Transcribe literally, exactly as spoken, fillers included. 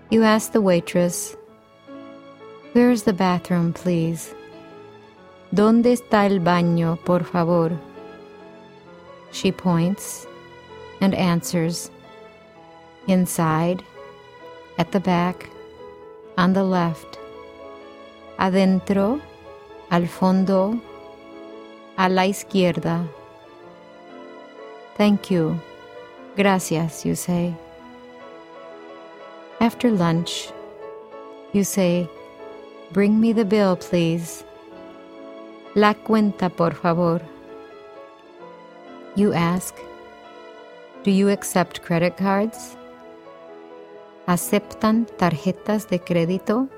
You ask the waitress, "Where's the bathroom, please?" ¿Dónde está el baño, por favor? She points and answers, "Inside, at the back, on the left, adentro, al fondo, a la izquierda." "Thank you. Gracias," you say. After lunch, you say, "Bring me the bill, please." La cuenta, por favor. You ask, "Do you accept credit cards?" ¿Aceptan tarjetas de crédito?